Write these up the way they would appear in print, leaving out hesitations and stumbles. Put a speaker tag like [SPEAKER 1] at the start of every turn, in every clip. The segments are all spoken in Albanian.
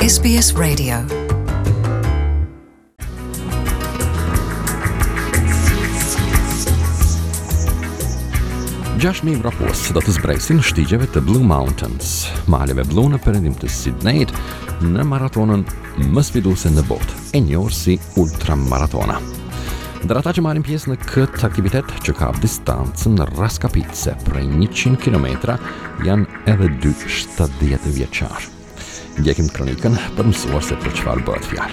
[SPEAKER 1] SBS Radio.
[SPEAKER 2] Ġaxmim rapos dat izbrejsin xtiġevet Blue Mountains, maħlebe bluna peredim t-Sidnejt, na maratonen misvidusen na bot, enjorsi ultramaratona. Drataġi marim pjesna kët aktivitet ċekab distanzen raskapizze prej 100 kilometra jan edhe 2 stadiet vjeċar. Gjekim kroniken për mësuar se për qfar bëhet fjalë.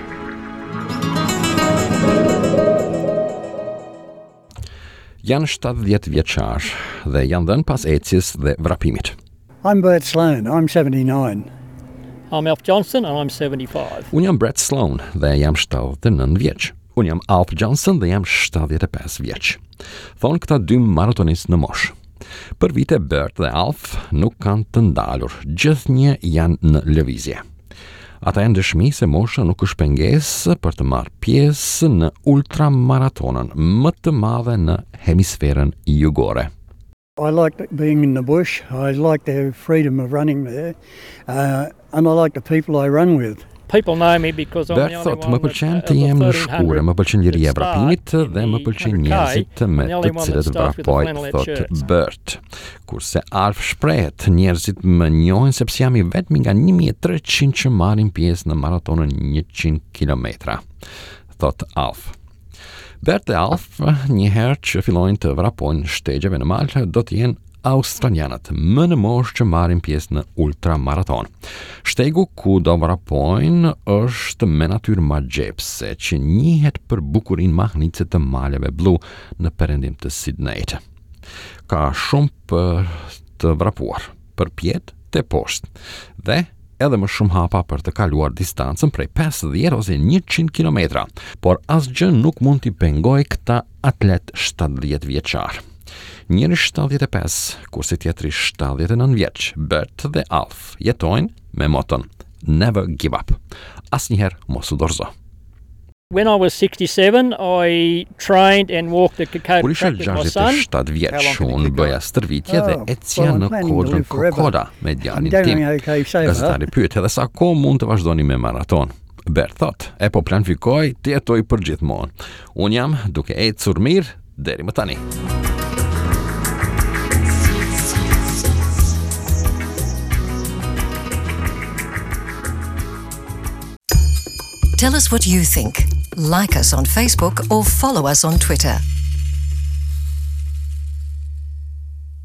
[SPEAKER 2] Janë 70 vjeçar dhe janë dhënë pas ecjes dhe vrapimit.
[SPEAKER 3] I'm Bert Sloan, I'm 79.
[SPEAKER 4] I'm Alf Johnson and I'm 75.
[SPEAKER 2] Unë jam Brett Sloan dhe jam 79 vjeç. Unë jam Alf Johnson dhe jam 75 vjeç. Thonë këta dy maratonistë në moshë. Për vite Bert dhe Alf nuk kanë të ndalur, gjithnjë janë në lëvizje. Ata janë dëshmi se mosha nuk është pengesë për të marrë pjesë në ultramaratonën më të madhe në hemisferën jugore.
[SPEAKER 3] I like being in the bush, I like the freedom of running there, and I like the people I run with.
[SPEAKER 4] People know me because I'm
[SPEAKER 2] Bert
[SPEAKER 4] the only
[SPEAKER 2] thot, më
[SPEAKER 4] one
[SPEAKER 2] pëlqen të jem në shkure, më pëlqen liria e vrapimit dhe më pëlqen njerëzit me të cilët vrapoj, thot Bert. Kurse Alf shprehet, njerëzit më njohin sepse jam i vetmi nga 1300 që marrin pjesë në maratonën 100 kilometra, thot Alf. Bert dhe Alf, njëherë që fillojnë të vrapojnë shtegjeve në mal, do të jenë australianët më në moshë që marrin pjesë në ultramaraton. Shtegu ku do vrapojnë është me natyrë magjepse që njihet për bukurinë mahnice të maleve blu në perëndim të Sidnejt. Ka shumë për të vrapuar, për pjetë të poshtë dhe edhe më shumë hapa për të kaluar distancën prej 50 ose 100 kilometra, por asgjë nuk mund t'i pengoj këta atlet 70 vjeçar. Njëri 75, kurse tjetri 79 vjeç, Bert dhe Alf jetojnë me moton Never give up. Asnjëherë mos u dorëzo.
[SPEAKER 4] When I was 67, I trained and walked the Kokoda
[SPEAKER 2] Kur isha
[SPEAKER 4] track with my son.
[SPEAKER 2] 67 vjeç, unë bëja stërvitje dhe ecja në kodrën Kokoda me djalin tim. Gazetari pyet edhe sa kohë mund të vazhdoni me maraton. Bert thot, e po planifikoj të jetoj për gjithmonë. Unë jam duke ecur mirë deri më tani.
[SPEAKER 1] Tell us what you think. Like us on Facebook or follow us on Twitter.